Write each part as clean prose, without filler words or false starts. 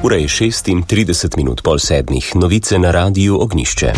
Ura je 6:30, novice na Radiu Ognjišče.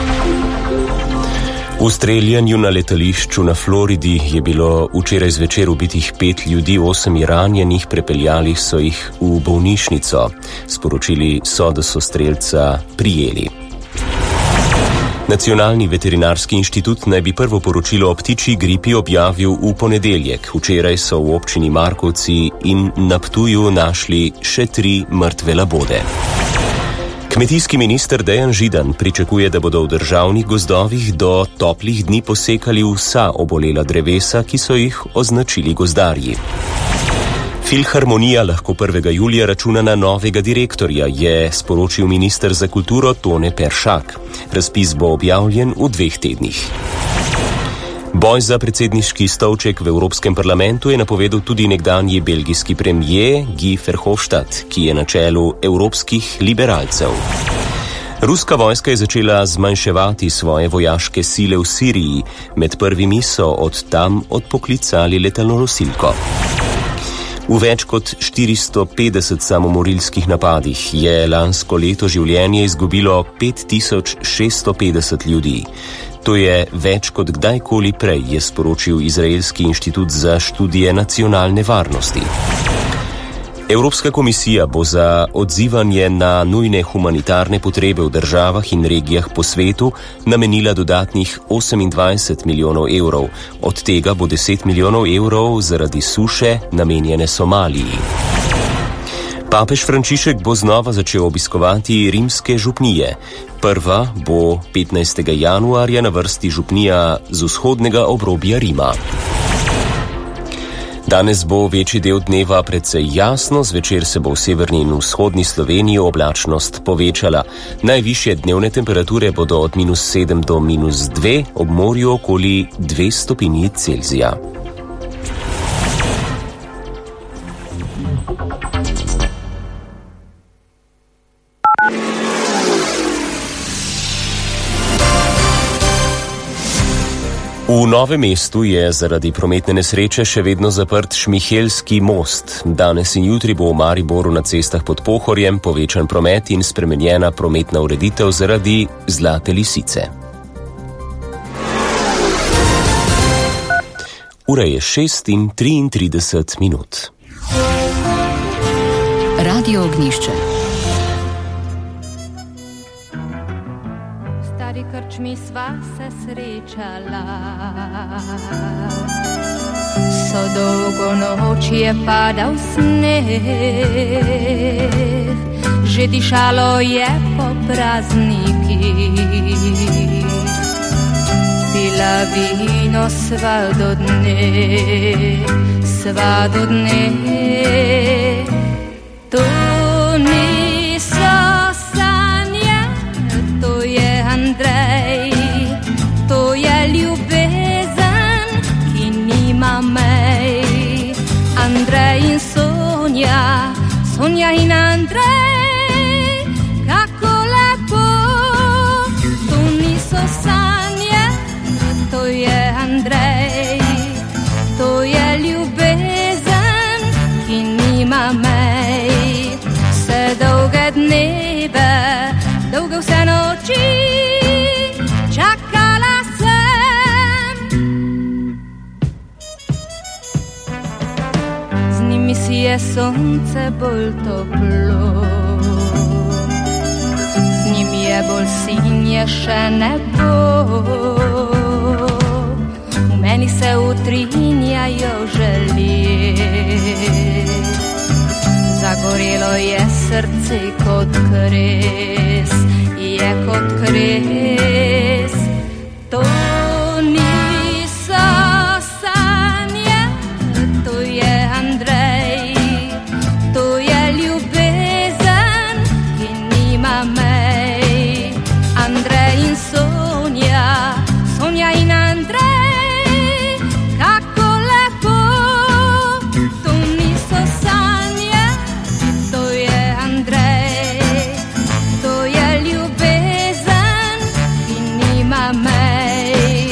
V streljanju na letališču na Floridi je bilo včeraj zvečer ubitih 5 ljudi, 8 je ranjenih, prepeljali so jih v bolnišnico. Sporočili so, da so strelca prijeli. Nacionalni veterinarski inštitut naj bi prvo poročilo o ptičji gripi objavil v ponedeljek. Včeraj so v občini Markovci in na Ptuju našli še 3 mrtve labode. Kmetijski minister Dejan Židan pričakuje, da bodo v državnih gozdovih do toplih dni posekali vsa obolela drevesa, ki so jih označili gozdarji. Filharmonija lahko 1. julija računa na novega direktorja, je sporočil minister za kulturo Tone Peršak. Razpis bo objavljen v 2 tednih. Boj za predsedniški stolček v Evropskem parlamentu je napovedal tudi nekdanji belgijski premier Guy Verhofstadt, ki je na čelu evropskih liberalcev. Ruska vojska je začela zmanjševati svoje vojaške sile v Siriji. Med prvimi so od tam odpoklicali letalnonosilko. V več kot 450 samomorilskih napadih je lansko leto življenje izgubilo 5650 ljudi. To je več kot kdajkoli prej, je sporočil Izraelski inštitut za študije nacionalne varnosti. Evropska komisija bo za odzivanje na nujne humanitarne potrebe v državah in regijah po svetu namenila dodatnih 28 milijonov evrov. Od tega bo 10 milijonov evrov zaradi suše namenjene Somaliji. Papež Frančišek bo znova začel obiskovati rimske župnije. Prva bo 15. januarja na vrsti župnija z vzhodnega obrobja Rima. Danes bo večji del dneva precej jasno, zvečer se bo v severni in vzhodni Sloveniji oblačnost povečala. Najvišje dnevne temperature bodo od -7 do -2, ob morju okoli 2 stopinji Celzija. V Novem mestu je zaradi prometne nesreče še vedno zaprt Šmihelski most. Danes in jutri bo v Mariboru na cestah pod Pohorjem povečan promet in spremenjena prometna ureditev zaradi Zlate lisice. Ura je 6:33. Radio Ognjišče. Krčmi sva se srečala, so dolgo noč je padal sneg, že dišalo je po praznikih, pila vino sva do dne, to niso sanje, to je Andrej, to je ljubezen, ki nima mej. Andrej in Sonja, Sonja in Andrej, kako lepo, to niso sanje, to je Andrej, to je ljubezen, ki nima mej. Vse dolge dneve, dolge vse noči, čakala sem. Z njimi si je sonce bolj toplo, z njimi je bolj sinje še nebo. V meni se utrinjajo želje, zagorelo je srce kot kres, je kot kres. To niso sanje, to je Andrej, to je ljubezen, ki nima mej. Andrej in Sonja, Sonja in Andrej, kako lepo, to niso sanje, to je Andrej, to je ljubezen, ki nima mej.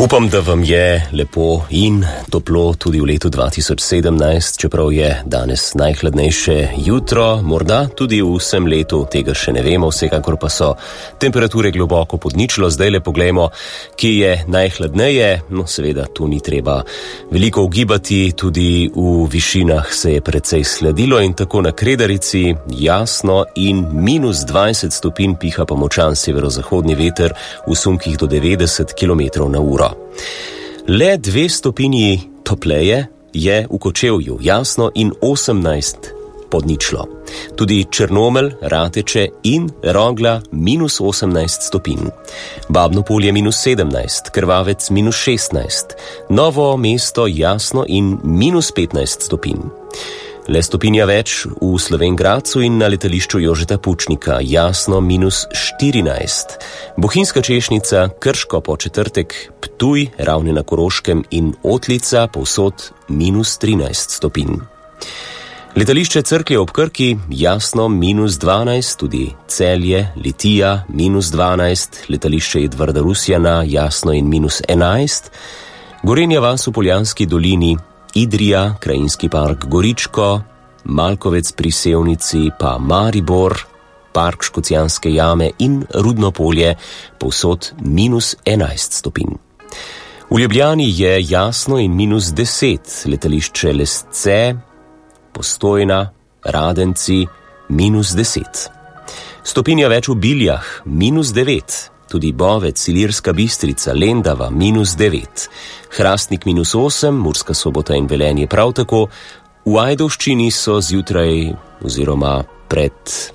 Upam, da vam je lepo in toplo tudi v letu 2017, čeprav je danes najhladnejše jutro, morda tudi v vsem letu, tega še ne vemo, vsekakor pa so temperature globoko pod ničlo. Zdaj le poglejmo, kje je najhladneje, no seveda tu ni treba veliko ugibati, tudi v višinah se je precej sladilo in tako na Kredarici jasno in -20 stopinj, piha pa močan severozahodni veter v sunkih do 90 km/h. Le 2 stopinji topleje je v Kočevju, jasno in 18 pod ničlo. Tudi Črnomelj, Rateče in Rogla -18 stopinj. Babno Polje -17, Krvavec -16, Novo mesto jasno in -15 stopinj. Le stopinja več v Slovenj Gradcu in na letališču Jožeta Pučnika, jasno -14. Bohinjska Češnica, Krško po četrtek, Ptuj, Ravne na Koroškem in Otlica povsod -13 stopinj. Letališče Cerklje ob Krki, jasno -12, tudi Celje, Litija -12, letališče Edvarda Rusjana, jasno in -11, Gorenja vas v Poljanski dolini, Idrija, Krajinski park Goričko, Malkovec pri Sevnici pa Maribor, park Škocjanske jame in Rudno polje, povsod -11 stopinj. V Ljubljani je jasno in -10, letališče Lesce, Postojna, Radenci, -10. Stopinja več v Biljah, -9. Tudi Bovec, Ilirska Bistrica, Lendava, -9, Hrastnik -8, Murska Sobota in Velenje prav tako. V Ajdovščini so zjutraj oziroma pred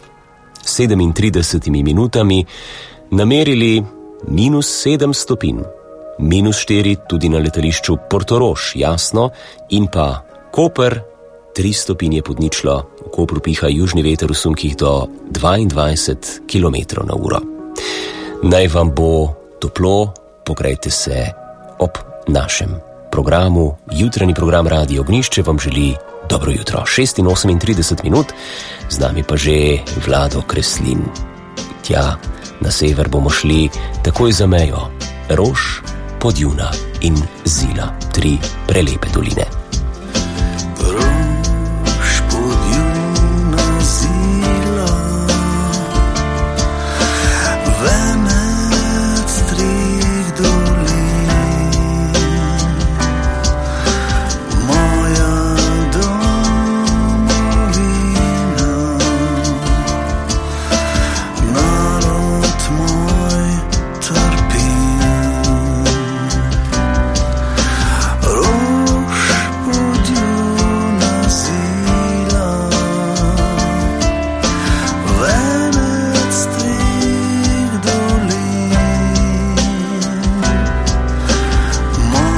37 minutami namerili -7 stopinj, -4 tudi na letališču Portorož, jasno, in pa Koper, 3 stopinje pod ničlo, v Kopru piha južni veter v sunkih do 22 km/h. Naj vam bo toplo, pogrejte se ob našem programu. Jutranji program Radio Ognjišče vam želi dobro jutro. 6:38 minut, z nami pa že Vlado Kreslin. Tja, na sever bomo šli takoj za mejo. Rož, Podjuna in Zila, 3 prelepe doline.